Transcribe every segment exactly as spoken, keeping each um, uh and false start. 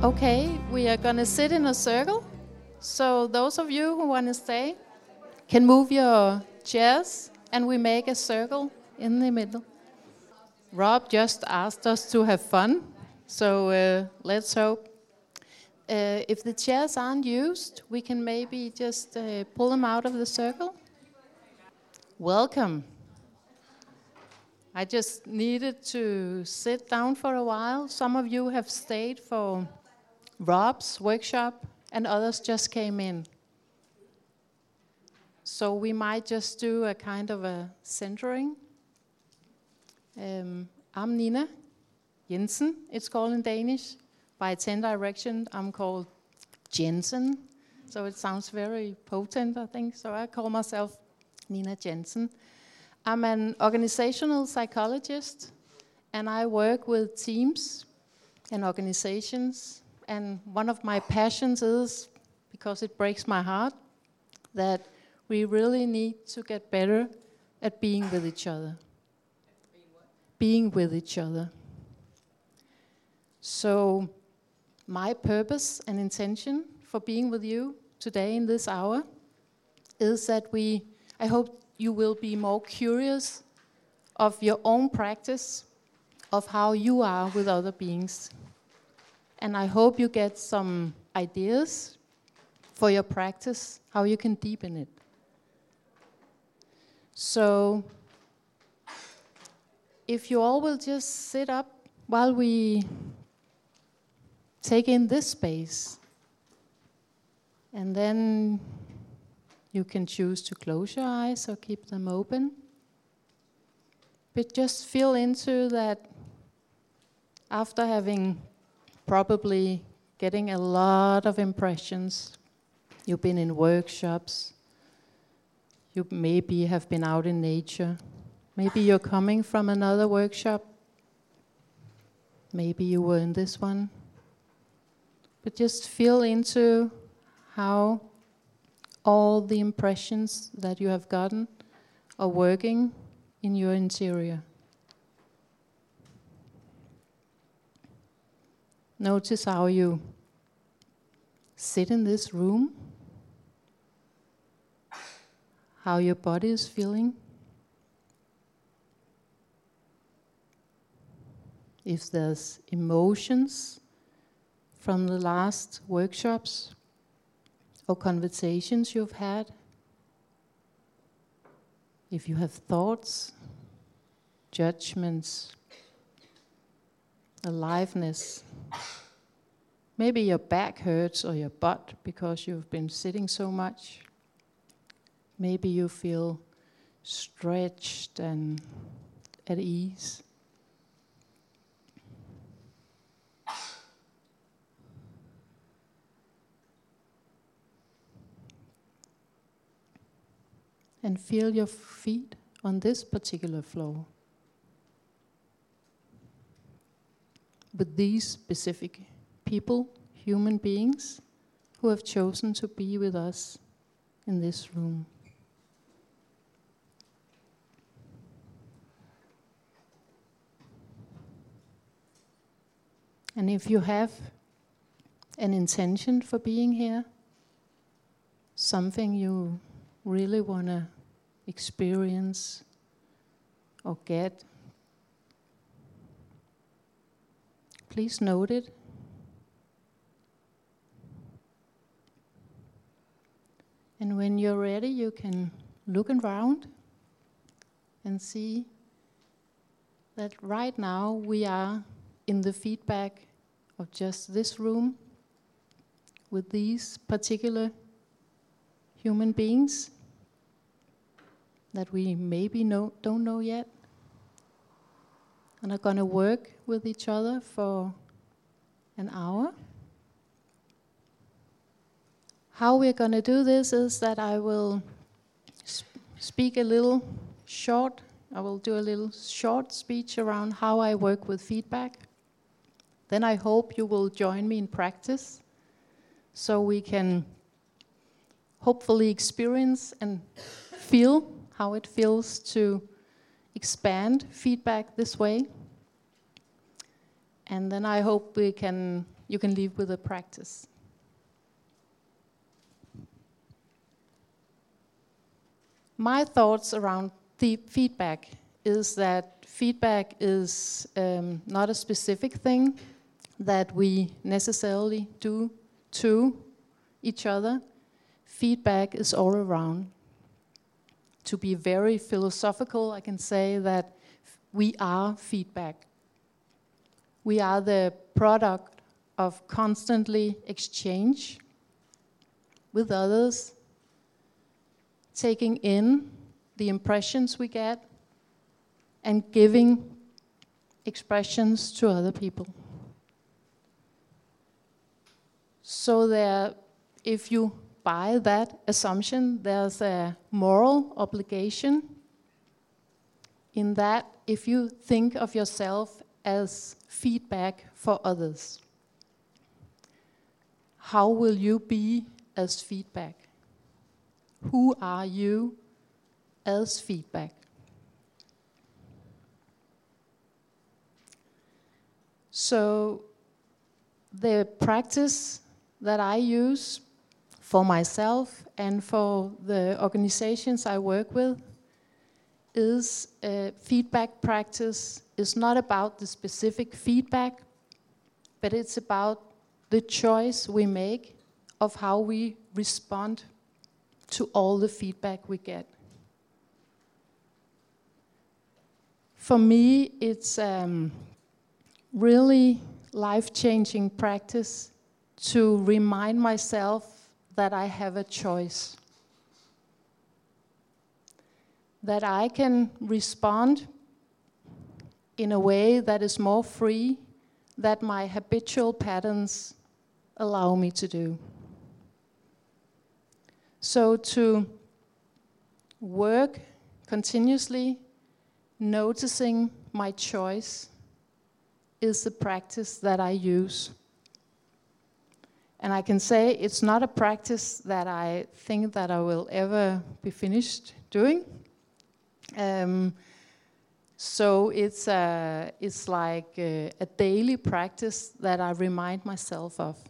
Okay, we are going to sit in a circle. So those of you who want to stay can move your chairs and we make a circle in the middle. Rob just asked us to have fun, so uh, let's hope. Uh, if the chairs aren't used, we can maybe just uh, pull them out of the circle. Welcome. I just needed to sit down for a while. Some of you have stayed for Rob's workshop, and others just came in. So we might just do a kind of a centering. Um, I'm Nina Jensen, it's called in Danish. By ten direction, I'm called Jensen. So it sounds very potent, I think. So I call myself Nina Jensen. I'm an organizational psychologist, and I work with teams and organizations. And one of my passions is, because it breaks my heart, that we really need to get better at being with each other. Being what? Being with each other. So my purpose and intention for being with you today in this hour is that we, I hope you will be more curious of your own practice, of how you are with other beings. And I hope you get some ideas for your practice, how you can deepen it. So, if you all will just sit up while we take in this space, and then you can choose to close your eyes or keep them open. But just feel into that after having probably getting a lot of impressions. You've been in workshops. You maybe have been out in nature. Maybe you're coming from another workshop. Maybe you were in this one. But just feel into how all the impressions that you have gotten are working in your interior. Notice how you sit in this room, how your body is feeling. If there's emotions from the last workshops or conversations you've had. If you have thoughts, judgments, aliveness. Maybe your back hurts or your butt because you've been sitting so much. Maybe you feel stretched and at ease. And feel your feet on this particular floor. With these specific people, human beings, who have chosen to be with us in this room. And if you have an intention for being here, something you really want to experience or get, please note it. And when you're ready, you can look around and see that right now we are in the feedback of just this room with these particular human beings that we maybe know, don't know yet, and are going to work with each other for an hour. How we're going to do this is that I will sp- speak a little short, I will do a little short speech around how I work with feedback. Then I hope you will join me in practice so we can hopefully experience and feel how it feels to expand feedback this way. And then I hope we can you can leave with a practice. My thoughts around the feedback is that feedback is um, not a specific thing that we necessarily do to each other. Feedback is all around. To be very philosophical, I can say that we are feedback. We are the product of constantly exchange with others, taking in the impressions we get and giving expressions to other people. So there, if you buy that assumption, there's a moral obligation in that if you think of yourself as feedback for others, how will you be as feedback? Who are you as feedback? So the practice that I use for myself and for the organizations I work with is a feedback practice. It's not about the specific feedback, but it's about the choice we make of how we respond to all the feedback we get. For me, it's um, really life-changing practice to remind myself that I have a choice. That I can respond in a way that is more free than my habitual patterns allow me to do. So to work continuously, noticing my choice is the practice that I use. And I can say it's not a practice that I think that I will ever be finished doing. Um, so it's, a, it's like a, a daily practice that I remind myself of.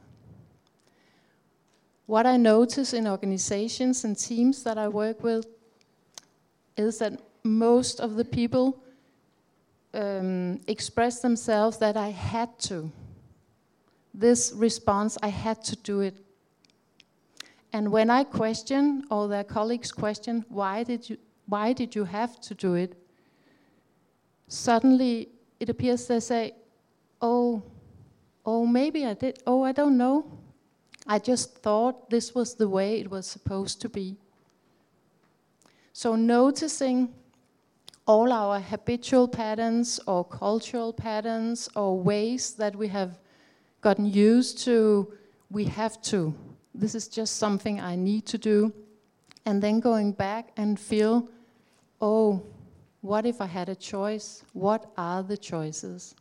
What I notice in organizations and teams that I work with is that most of the people um, express themselves that I had to. This response, I had to do it. And when I question, or their colleagues question, why did you, why did you have to do it? Suddenly it appears they say, oh, oh, maybe I did, oh, I don't know. I just thought this was the way it was supposed to be. So noticing all our habitual patterns or cultural patterns or ways that we have gotten used to, we have to. This is just something I need to do. And then going back and feel, oh, what if I had a choice? What are the choices?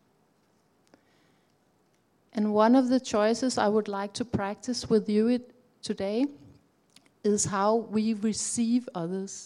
And one of the choices I would like to practice with you it, today is how we receive others.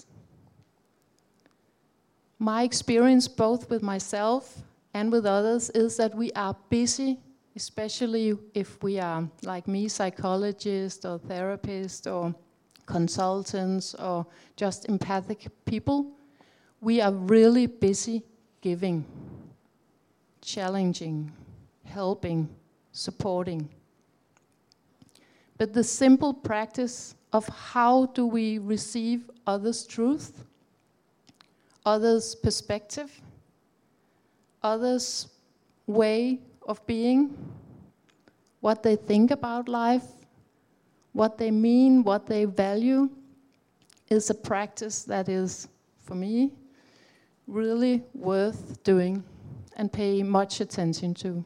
My experience both with myself and with others is that we are busy, especially if we are, like me, psychologists or therapists or consultants or just empathic people. We are really busy giving, challenging, helping, supporting. But the simple practice of how do we receive others' truth, others' perspective, others' way of being, what they think about life, what they mean, what they value, is a practice that is, for me, really worth doing and pay much attention to.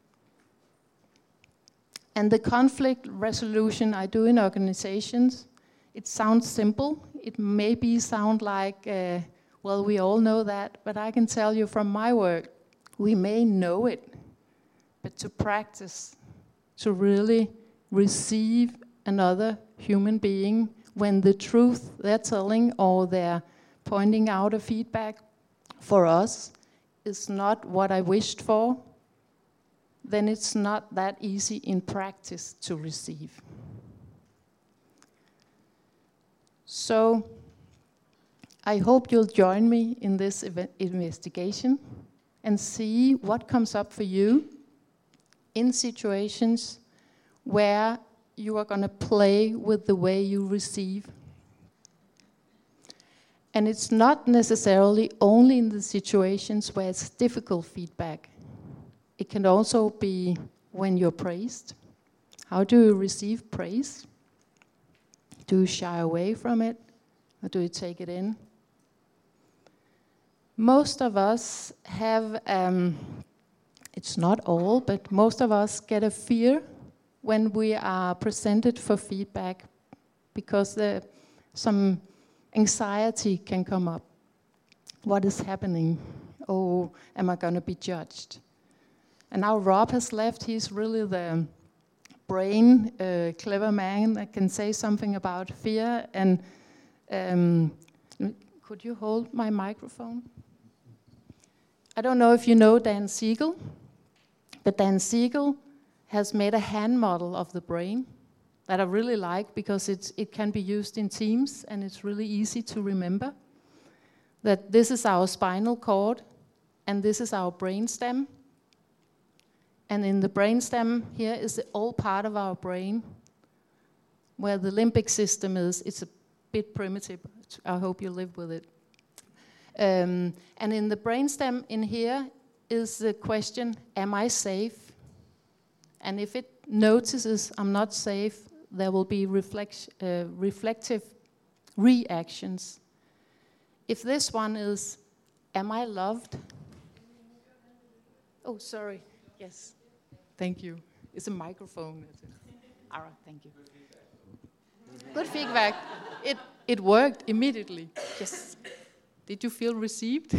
And the conflict resolution I do in organizations, it sounds simple. It maybe sound like, uh, well, we all know that, but I can tell you from my work, we may know it, but to practice, to really receive another human being when the truth they're telling or they're pointing out a feedback for us is not what I wished for, then it's not that easy in practice to receive. So I hope you'll join me in this event investigation and see what comes up for you in situations where you are going to play with the way you receive. And it's not necessarily only in the situations where it's difficult feedback. It can also be when you're praised. How do you receive praise? Do you shy away from it, or do you take it in? Most of us have, um, it's not all, but most of us get a fear when we are presented for feedback, because the, some anxiety can come up. What is happening? Oh, am I going to be judged? And now Rob has left. He's really the brain, uh, clever man that can say something about fear. And um, could you hold my microphone? I don't know if you know Dan Siegel, but Dan Siegel has made a hand model of the brain that I really like, because it's, it can be used in teams and it's really easy to remember. That this is our spinal cord and this is our brainstem. And in the brainstem here is the old part of our brain where the limbic system is. It's a bit primitive. I hope you live with it. Um, and in the brainstem in here is the question, am I safe? And if it notices I'm not safe, there will be reflect, uh, reflective reactions. If this one is, am I loved? Oh, sorry. Yes. Thank you. It's a microphone. All right, thank you. Good feedback. It, it worked immediately. Yes. Did you feel received?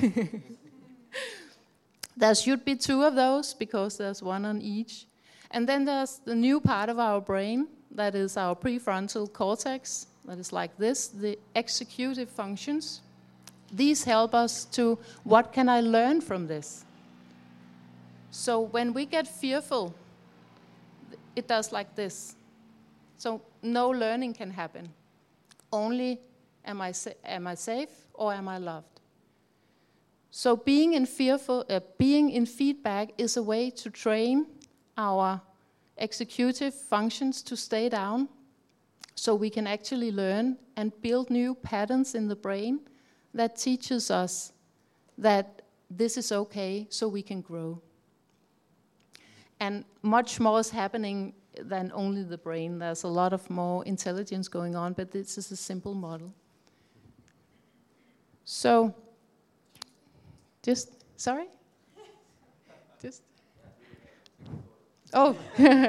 There should be two of those, because there's one on each. And then there's the new part of our brain, that is our prefrontal cortex, that is like this, the executive functions. These help us to, what can I learn from this? So when we get fearful, it does like this. So no learning can happen. Only, am I, sa- am I safe or am I loved? So being in fearful, uh, being in feedback is a way to train our executive functions to stay down, so we can actually learn and build new patterns in the brain that teaches us that this is okay, so we can grow. And much more is happening than only the brain. There's a lot of more intelligence going on, but this is a simple model. So, just, sorry? Just, oh,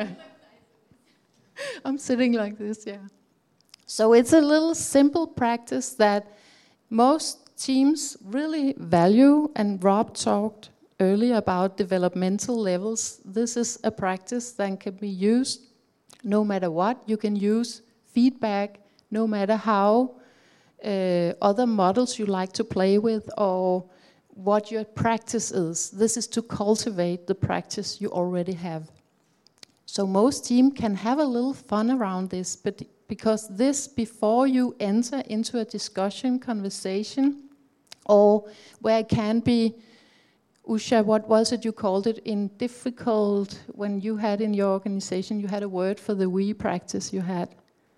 I'm sitting like this, yeah. So it's a little simple practice that most teams really value, and Rob talked earlier about developmental levels. This is a practice that can be used no matter what. You can use feedback no matter how uh, other models you like to play with, or what your practice is. This is to cultivate the practice you already have. So most teams can have a little fun around this, but because this, before you enter into a discussion, conversation, or where it can be, Usha, what was it you called it in difficult, when you had in your organization, you had a word for the we practice you had?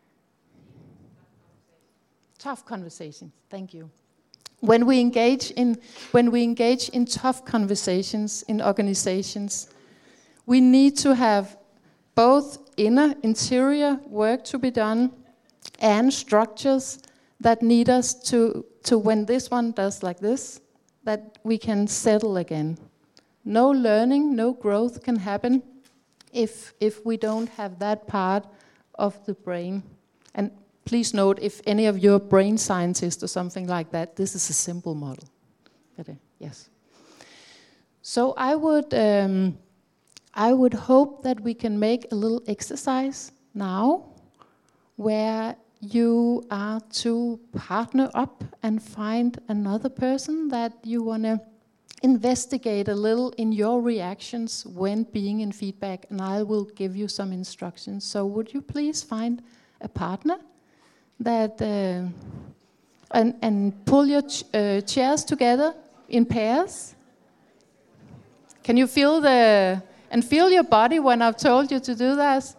Tough conversations, thank you. When we engage in, when we engage in tough conversations in organizations, we need to have both inner, interior work to be done and structures that need us to, to when this one does like this, that we can settle again. No learning, no growth can happen if, if we don't have that part of the brain. And please note, if any of you are brain scientists or something like that, this is a simple model. But, uh, yes. So I would, um, I would hope that we can make a little exercise now where you are to partner up and find another person that you want to investigate a little in your reactions when being in feedback, and I will give you some instructions. So would you please find a partner that uh, and, and pull your ch- uh, chairs together in pairs? Can you feel the and feel your body when I've told you to do that?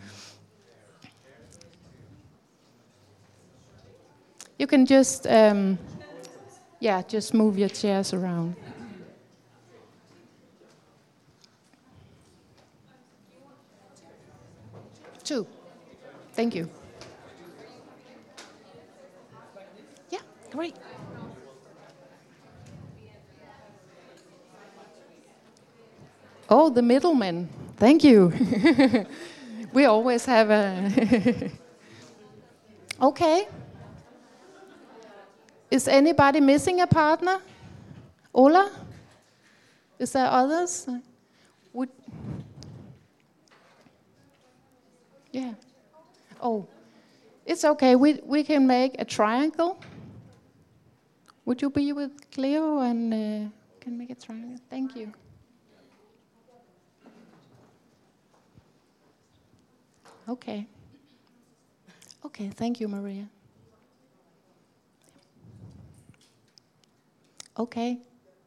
You can just um, yeah, just move your chairs around. Two. Thank you. Yeah, great. Oh, the middleman. Thank you. We always have a... Okay. Is anybody missing a partner? Ola? Is there others? Would... Yeah. Oh, it's okay. We we can make a triangle. Would you be with Cleo and uh, can make a triangle? Thank you. Okay. Okay, thank you, Maria. Okay.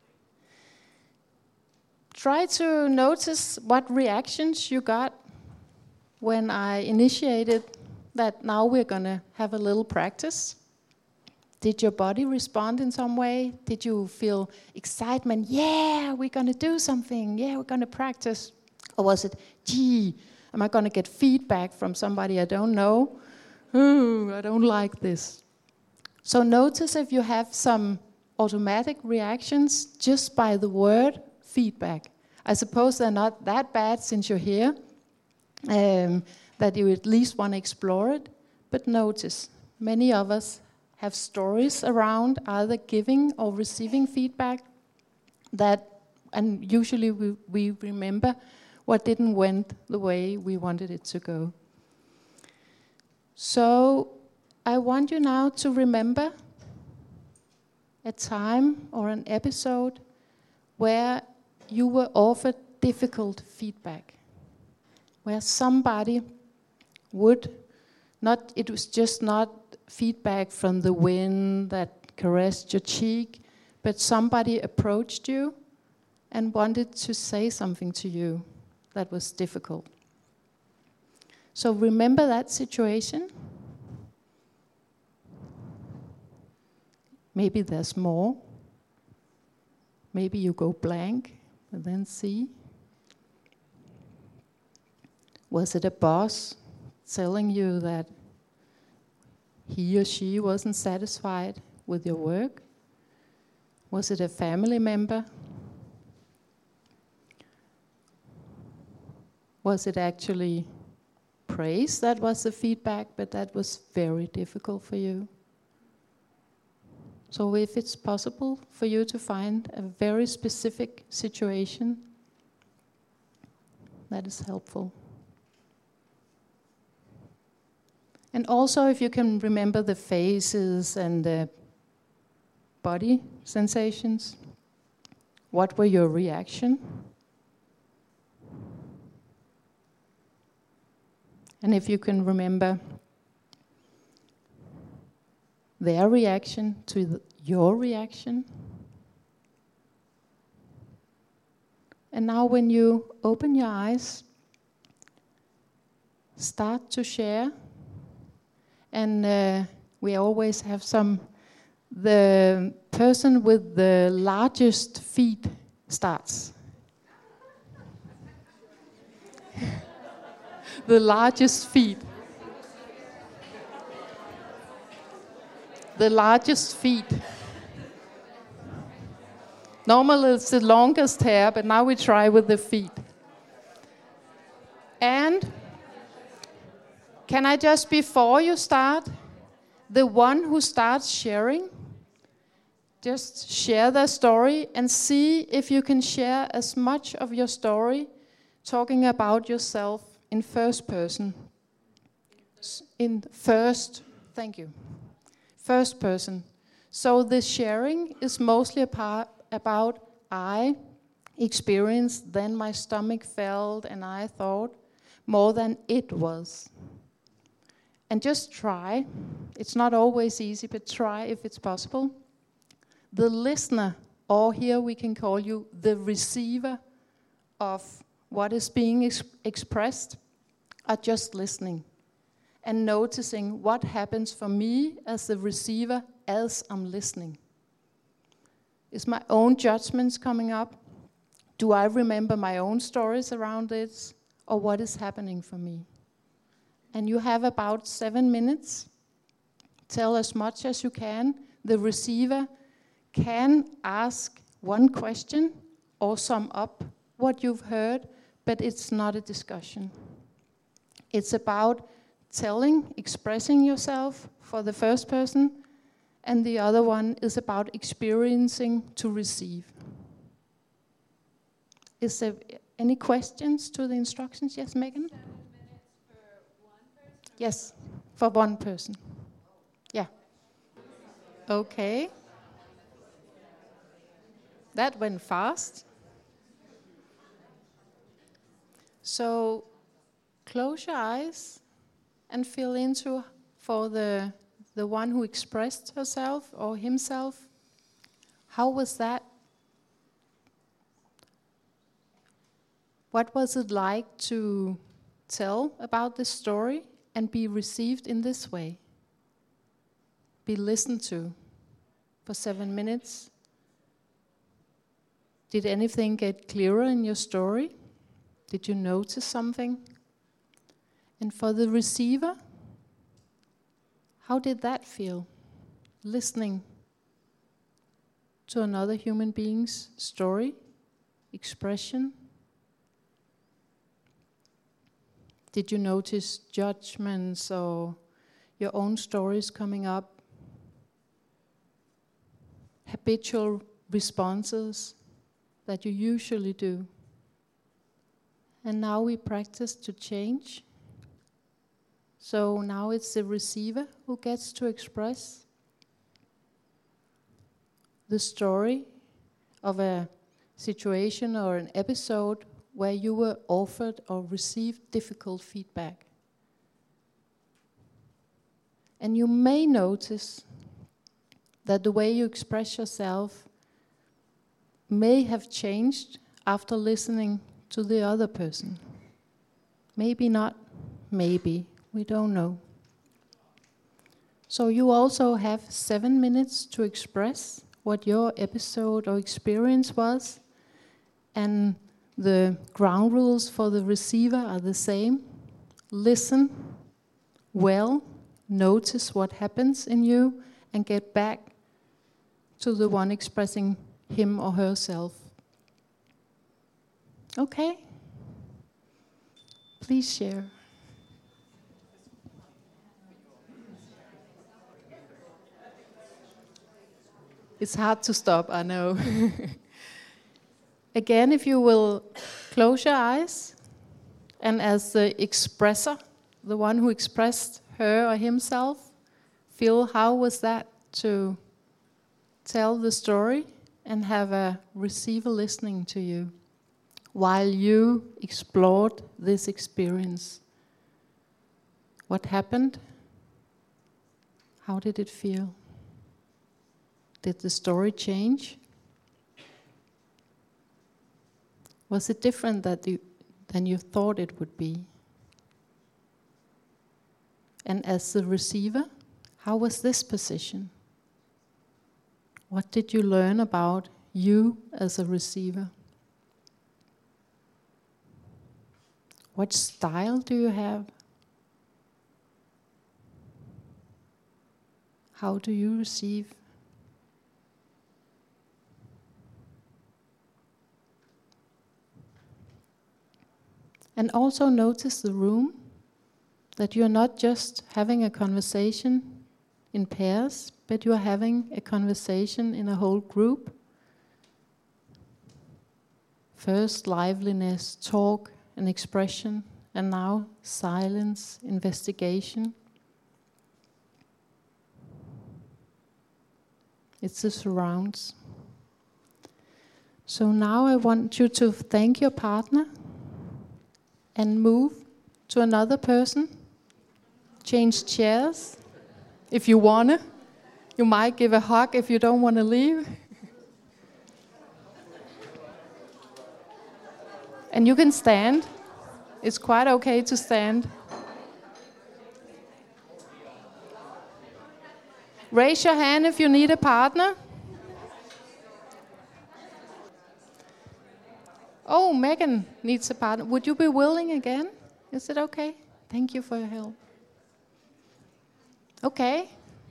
Try to notice what reactions you got when I initiated that now we're going to have a little practice. Did your body respond in some way? Did you feel excitement? Yeah, we're going to do something. Yeah, we're going to practice. Or was it, gee, am I going to get feedback from somebody I don't know? Oh, I don't like this. So notice if you have some automatic reactions just by the word feedback. I suppose they're not that bad since you're here. Um, that you at least want to explore it, but notice many of us have stories around either giving or receiving feedback that, and usually we, we remember what didn't went the way we wanted it to go. So I want you now to remember a time or an episode where you were offered difficult feedback, where somebody would not, it was just not feedback from the wind that caressed your cheek, but somebody approached you and wanted to say something to you that was difficult. So remember that situation. Maybe there's more. Maybe you go blank and then see. Was it a boss telling you that he or she wasn't satisfied with your work? Was it a family member? Was it actually praise that was the feedback, but that was very difficult for you? So if it's possible for you to find a very specific situation, that is helpful. And also if you can remember the faces and the body sensations, what were your reaction? And if you can remember their reaction to the, your reaction. And now when you open your eyes, start to share. And uh, we always have some, the person with the largest feet starts. The largest feet. The largest feet. Normally it's the longest hair, but now we try with the feet. And can I just, before you start, the one who starts sharing, just share their story and see if you can share as much of your story talking about yourself in first person. In first, thank you. First person. So the sharing is mostly a part about I experienced, then my stomach felt, and I thought more than it was. And just try. It's not always easy, but try if it's possible. The listener, or here we can call you the receiver of what is being ex- expressed, are just listening and noticing what happens for me as the receiver as I'm listening. Is my own judgments coming up? Do I remember my own stories around this? Or what is happening for me? And you have about seven minutes. Tell as much as you can. The receiver can ask one question or sum up what you've heard, but it's not a discussion. It's about telling, expressing yourself for the first person, and the other one is about experiencing to receive. Is there any questions to the instructions? Yes, Megan? Seven minutes for one person? Yes, for one person. Yeah. Okay. That went fast. So close your eyes and feel into for the the one who expressed herself or himself. How was that? What was it like to tell about this story and be received in this way? Be listened to for seven minutes. Did anything get clearer in your story? Did you notice something? And for the receiver, how did that feel? Listening to another human being's story, expression. Did you notice judgments or your own stories coming up? Habitual responses that you usually do. And now we practice to change. So now it's the receiver who gets to express the story of a situation or an episode where you were offered or received difficult feedback. And you may notice that the way you express yourself may have changed after listening to the other person. Maybe not, maybe, we don't know. So you also have seven minutes to express what your episode or experience was, and the ground rules for the receiver are the same. Listen well, notice what happens in you, and get back to the one expressing him or herself. Okay? Please share. It's hard to stop, I know. Again, if you will close your eyes, and as the expresser, the one who expressed her or himself, feel how was that to tell the story and have a receiver listening to you while you explored this experience. What happened? How did it feel? Did the story change? Was it different that you, than you thought it would be? And as the receiver, how was this position? What did you learn about you as a receiver? What style do you have? How do you receive? And also notice the room, that you're not just having a conversation in pairs, but you're having a conversation in a whole group. First liveliness, talk and expression, and now silence, investigation. It's the surrounds. So now I want you to thank your partner and move to another person. Change chairs if you want to. You might give a hug if you don't want to leave. And you can stand. It's quite okay to stand. Raise your hand if you need a partner. Oh, Megan needs a partner. Would you be willing again? Is it okay? Thank you for your help. Okay.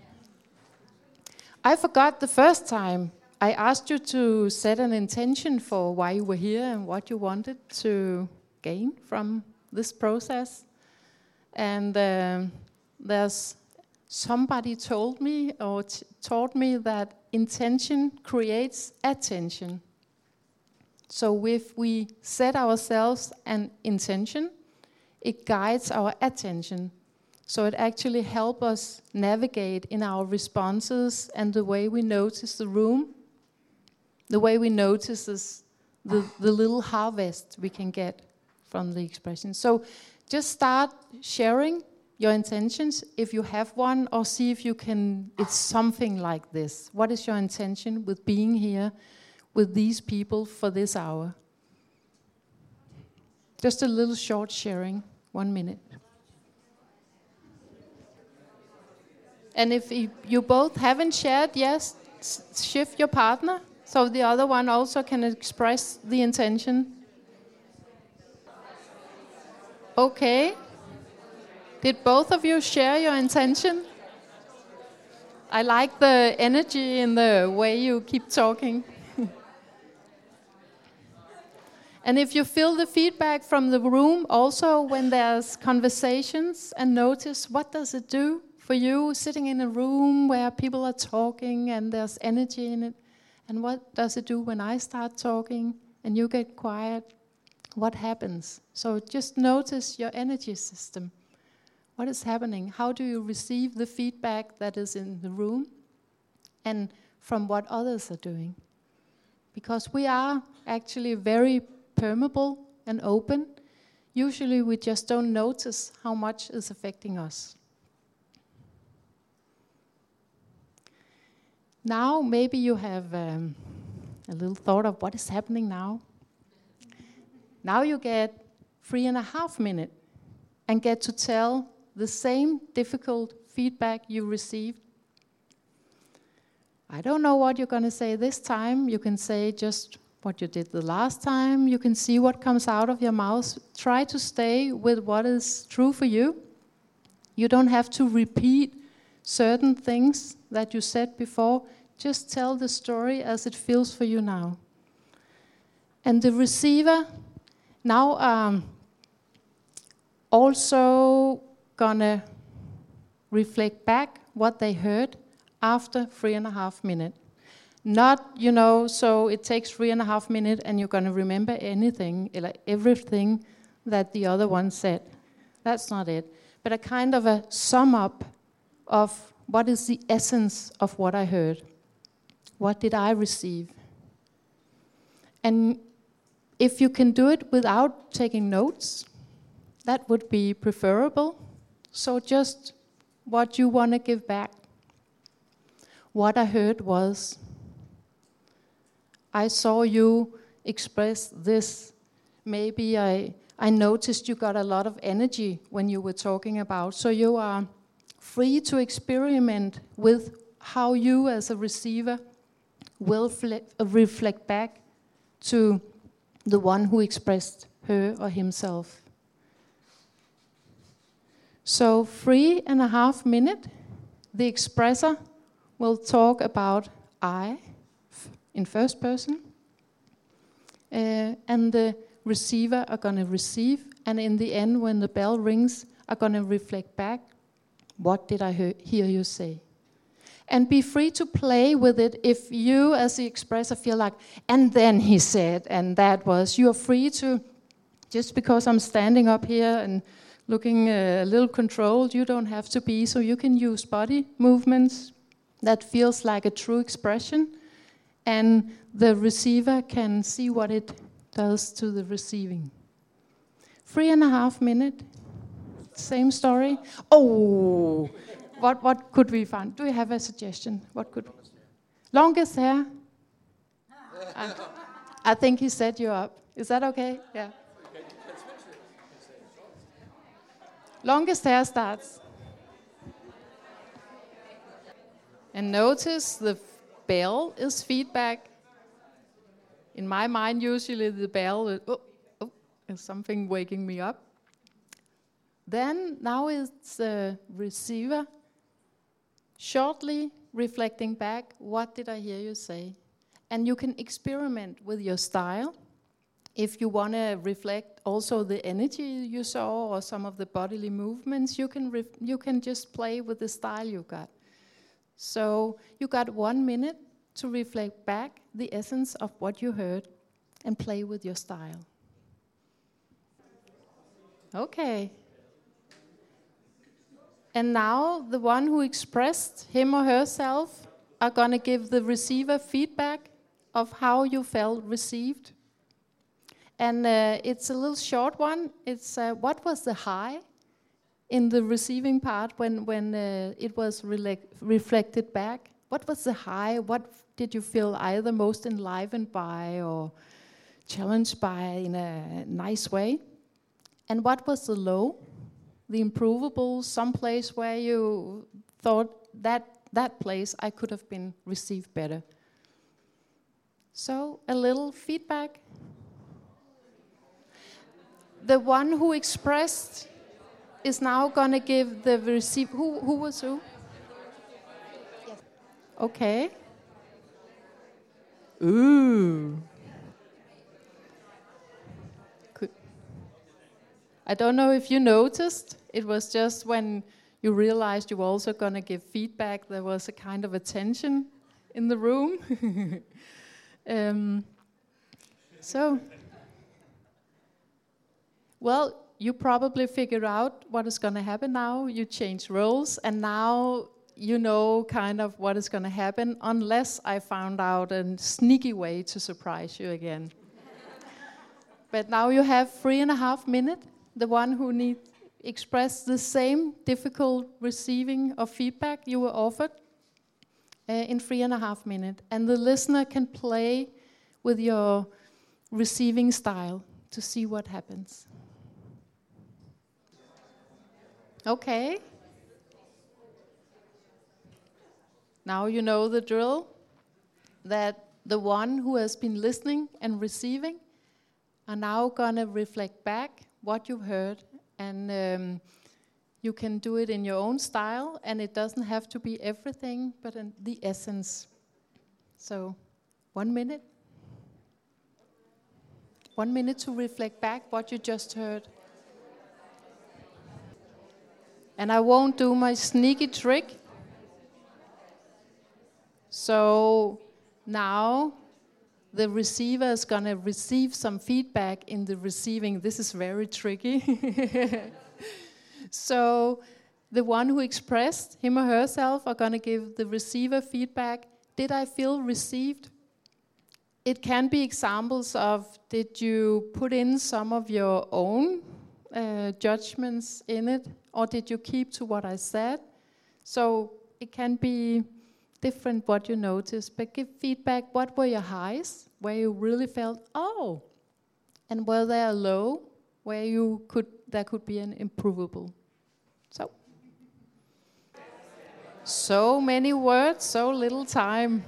I forgot the first time I asked you to set an intention for why you were here and what you wanted to gain from this process. And um, there's somebody told me or t- taught me that intention creates attention. So if we set ourselves an intention, it guides our attention. So it actually helps us navigate in our responses and the way we notice the room, the way we notice this, the, the little harvest we can get from the expression. So just start sharing your intentions if you have one, or see if you can, it's something like this. What is your intention with being here with these people for this hour? Just a little short sharing, one minute. And if you both haven't shared, yes, shift your partner so the other one also can express the intention. Okay. Did both of you share your intention? I like the energy in the way you keep talking. And if you feel the feedback from the room also when there's conversations, and notice what does it do for you sitting in a room where people are talking and there's energy in it, and what does it do when I start talking and you get quiet? What happens? So just notice your energy system. What is happening? How do you receive the feedback that is in the room and from what others are doing? Because we are actually very permeable and open. Usually we just don't notice how much is affecting us. Now maybe you have um, a little thought of what is happening now. Now you get three and a half minutes and get to tell the same difficult feedback you received. I don't know what you're going to say this time. You can say just what you did the last time. You can see what comes out of your mouth. Try to stay with what is true for you. You don't have to repeat certain things that you said before. Just tell the story as it feels for you now. And the receiver now um, also gonna reflect back what they heard after three and a half minutes. Not, you know, so it takes three and a half minutes and you're gonna remember anything, like everything that the other one said. That's not it. But a kind of a sum up of what is the essence of what I heard. What did I receive? And if you can do it without taking notes, that would be preferable. So just what you want to give back. What I heard was, I saw you express this. Maybe I, I noticed you got a lot of energy when you were talking about. So you are free to experiment with how you as a receiver will fle- reflect back to the one who expressed her or himself. So three and a half minutes, the expresser will talk about I f- in first person, uh, and the receiver are going to receive, and in the end, when the bell rings, are going to reflect back, what did I he- hear you say? And be free to play with it if you, as the expresser, feel like, and then he said, and that was, you are free to, just because I'm standing up here and looking uh, a little controlled, you don't have to be, so you can use body movements that feels like a true expression, and the receiver can see what it does to the receiving. Three and a half minute, same story. Oh, what what could we find? Do you have a suggestion? What could? Longest hair. I, I think he set you up. Is that okay? Yeah. Longest hair starts. And notice the bell is feedback. In my mind, usually the bell is, oh, oh, is something waking me up. Then now it's the receiver shortly reflecting back, what did I hear you say? And you can experiment with your style. If you want to reflect also the energy you saw or some of the bodily movements, you can ref- you can just play with the style you got. So you got one minute to reflect back the essence of what you heard and play with your style. Okay. And now the one who expressed him or herself are going to give the receiver feedback of how you felt received. And uh, it's a little short one. It's uh, what was the high in the receiving part when, when uh, it was rele- reflected back? What was the high? What did you feel either most enlivened by or challenged by in a nice way? And what was the low? The improvable, some place where you thought that that place I could have been received better. So a little feedback. The one who expressed is now going to give the receive. Who who was who? Yes. Okay. Ooh. Could. I don't know if you noticed. It was just when you realized you were also going to give feedback, there was a kind of a tension in the room. um, so. Well, you probably figured out what is going to happen now. You change roles, and now you know kind of what is going to happen, unless I found out a sneaky way to surprise you again. But now you have three and a half minutes. The one who need express the same difficult receiving of feedback you were offered uh, in three and a half minutes. And the listener can play with your receiving style to see what happens. Okay. Now you know the drill, that the one who has been listening and receiving are now going to reflect back what you've heard, and um, you can do it in your own style, and it doesn't have to be everything, but in the essence. So, one minute. One minute to reflect back what you just heard. And I won't do my sneaky trick. So now the receiver is going to receive some feedback in the receiving. This is very tricky. So the one who expressed him or herself are going to give the receiver feedback. Did I feel received? It can be examples of, did you put in some of your own uh, judgments in it? Or did you keep to what I said? So it can be different what you notice, but give feedback. What were your highs, where you really felt, oh, and were there low, where you could there could be an improvable. So, so many words, so little time.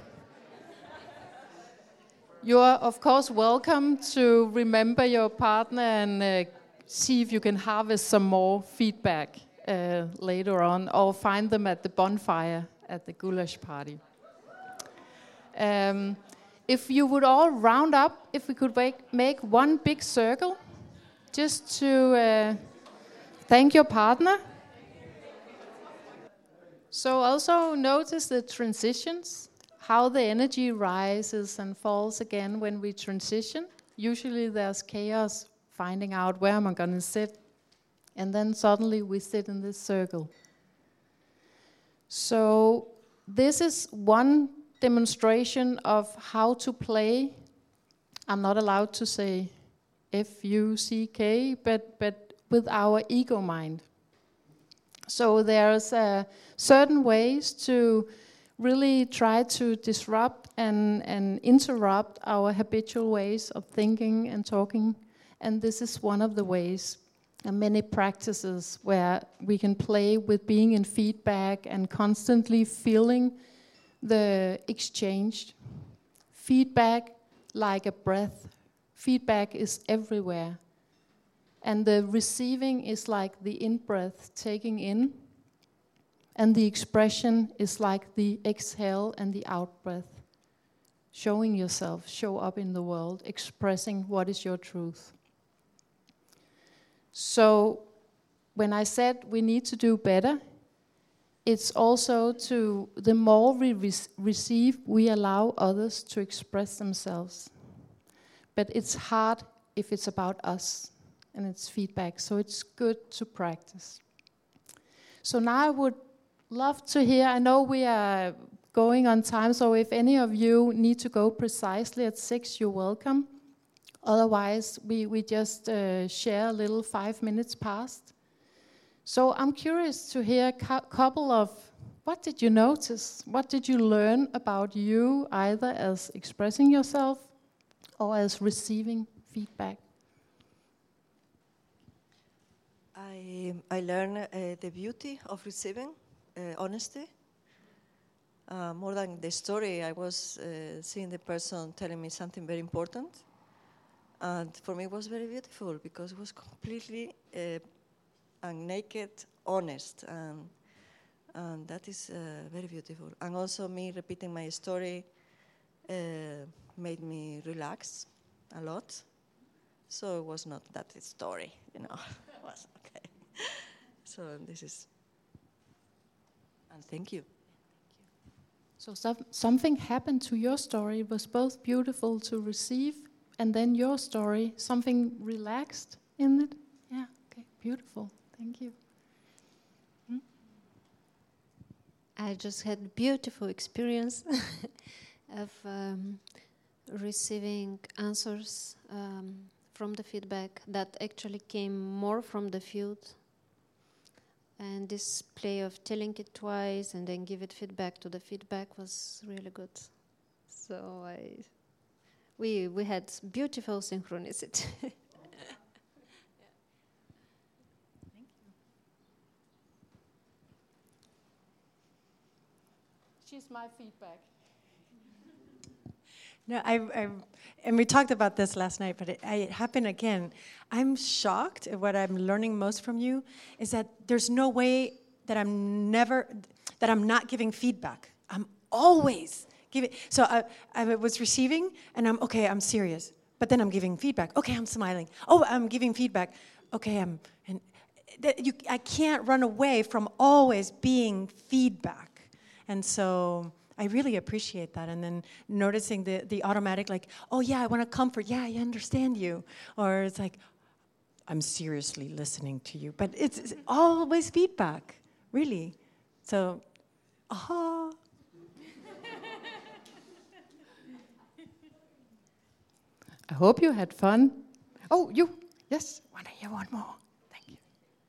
You are, of course, welcome to remember your partner and uh, see if you can harvest some more feedback uh, later on, or find them at the bonfire at the goulash party. Um, if you would all round up, if we could make, make one big circle, just to uh, thank your partner. So also notice the transitions, how the energy rises and falls again when we transition. Usually there's chaos, finding out where am I going to sit, and then suddenly we sit in this circle. So this is one demonstration of how to play. I'm not allowed to say F U C K, but, but with our ego mind. So there's uh, certain ways to really try to disrupt and, and interrupt our habitual ways of thinking and talking. And this is one of the ways. And many practices where we can play with being in feedback and constantly feeling the exchange. Feedback like a breath. Feedback is everywhere. And the receiving is like the in-breath, taking in. And the expression is like the exhale and the out-breath. Showing yourself, show up in the world, expressing what is your truth. So when I said we need to do better, it's also to, the more we re- receive, we allow others to express themselves. But it's hard if it's about us and it's feedback, so it's good to practice. So now I would love to hear, I know we are going on time, so if any of you need to go precisely at six, you're welcome. Otherwise, we, we just uh, share a little five minutes past. So I'm curious to hear a cu- couple of, what did you notice? What did you learn about you, either as expressing yourself or as receiving feedback? I, I learned uh, the beauty of receiving, uh, honesty. Uh, more than the story, I was uh, seeing the person telling me something very important. And for me, it was very beautiful because it was completely uh, and naked, honest, and and that is uh, very beautiful. And also, me repeating my story uh, made me relax a lot. So it was not that story, you know. It was okay. So this is, and thank you. So some, something happened to your story. It was both beautiful to receive. And then your story, something relaxed in it? Yeah, okay, beautiful. Thank you. Hmm? I just had beautiful experience of um, receiving answers um, from the feedback that actually came more from the field. And this play of telling it twice and then give it feedback to the feedback was really good. So I... We we had beautiful synchronicity. Thank you. She's my feedback. No, I, I, and we talked about this last night, but it, I, it happened again. I'm shocked at what I'm learning most from you is that there's no way that I'm never, that I'm not giving feedback. I'm always Give it. So I, I was receiving, and I'm, okay, I'm serious. But then I'm giving feedback. Okay, I'm smiling. Oh, I'm giving feedback. Okay, I'm, and that you, I can't run away from always being feedback. And so I really appreciate that. And then noticing the, the automatic, like, oh yeah, I want to comfort. Yeah, I understand you. Or it's like, I'm seriously listening to you. But it's, it's always feedback, really. So, aha. I hope you had fun. Oh, you. Yes, want to hear one more. Thank you.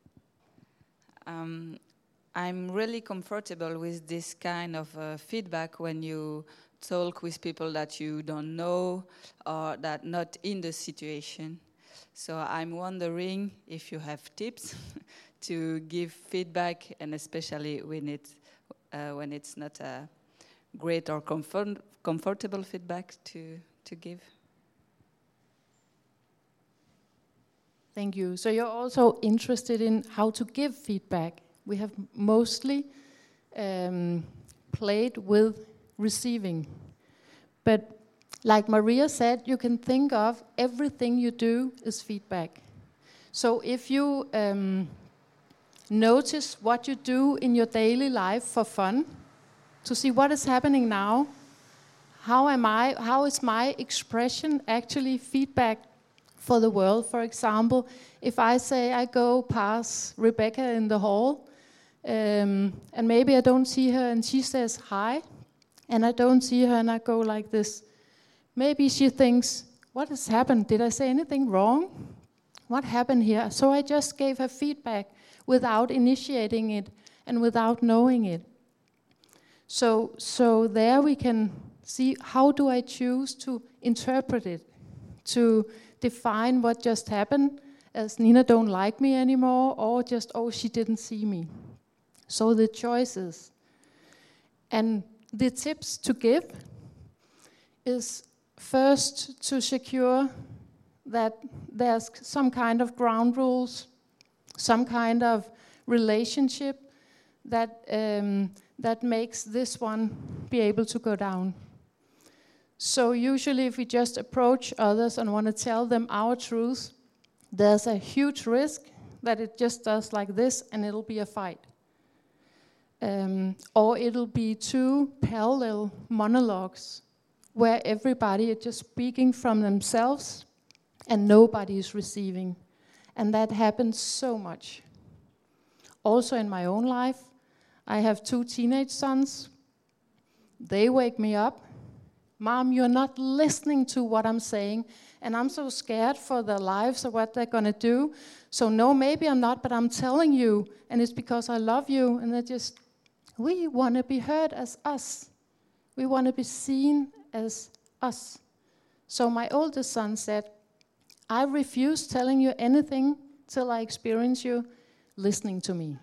Um, I'm really comfortable with this kind of uh, feedback when you talk with people that you don't know or that not in the situation. So I'm wondering if you have tips to give feedback, and especially when it's uh, when it's not a great or comfort comfortable feedback to to give. Thank you. So you're also interested in how to give feedback. We have mostly um, played with receiving. But like Maria said, you can think of everything you do is feedback. So if you um, notice what you do in your daily life for fun, to see what is happening now, how am I, how is my expression actually feedback for the world? For example, if I say I go past Rebecca in the hall, um, and maybe I don't see her and she says hi, And I don't see her, and I go like this. Maybe she thinks, what has happened? Did I say anything wrong? What happened here? So I just gave her feedback without initiating it and without knowing it. So, so there we can see, how do I choose to interpret it, to define what just happened as Nina don't like me anymore, or just, oh, she didn't see me. So the choices. And the tips to give is first to secure that there's some kind of ground rules, some kind of relationship that um, that makes this one be able to go down. So usually if we just approach others and want to tell them our truth, there's a huge risk that it just does like this and it'll be a fight. Um, or it'll be two parallel monologues where everybody is just speaking from themselves and nobody is receiving. And that happens so much. Also in my own life, I have two teenage sons. They wake me up. Mom, you're not listening to what I'm saying, and I'm so scared for their lives or what they're going to do. So no, maybe I'm not, but I'm telling you, and it's because I love you. And they just, we want to be heard as us. We want to be seen as us. So my oldest son said, I refuse telling you anything till I experience you listening to me.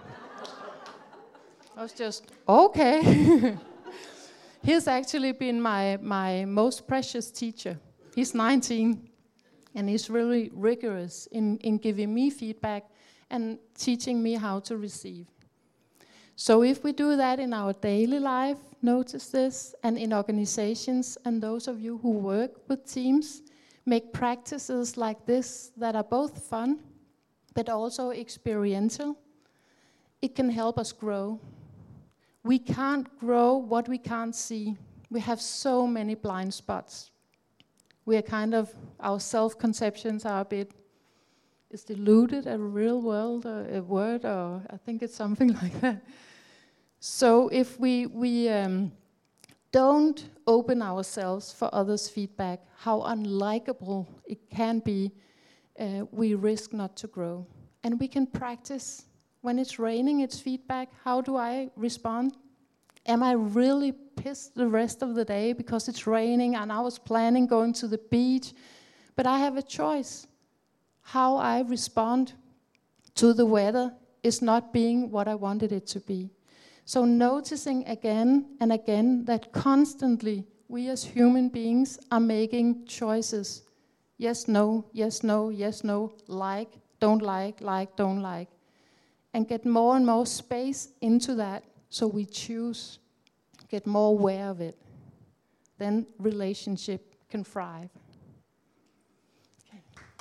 I was just, okay. He's actually been my, my most precious teacher. He's nineteen, and he's really rigorous in, in giving me feedback and teaching me how to receive. So if we do that in our daily life, notice this, and in organizations, and those of you who work with teams, make practices like this that are both fun, but also experiential, it can help us grow. We can't grow what we can't see. We have so many blind spots. We are kind of, our self-conceptions are a bit, is diluted a real world, or a word, or I think it's something like that. So if we, we um, don't open ourselves for others' feedback, how unlikable it can be, uh, we risk not to grow. And we can practice. When it's raining, it's feedback. How do I respond? Am I really pissed the rest of the day because it's raining and I was planning going to the beach? But I have a choice. How I respond to the weather is not being what I wanted it to be. So noticing again and again that constantly we as human beings are making choices. Yes, no, yes, no, yes, no, like, don't like, like, don't like. And get more and more space into that so we choose, get more aware of it. Then relationship can thrive. Okay.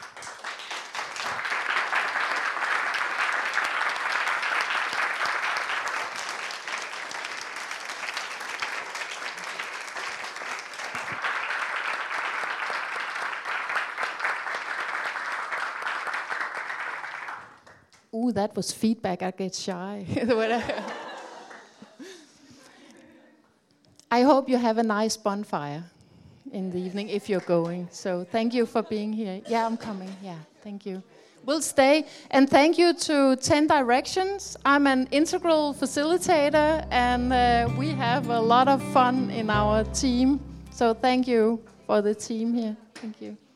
Ooh, that was feedback. I get shy. I hope you have a nice bonfire in the evening if you're going. So thank you for being here. Yeah, I'm coming. Yeah, thank you. We'll stay. And thank you to ten Directions. I'm an integral facilitator, and uh, we have a lot of fun in our team. So thank you for the team here. Thank you.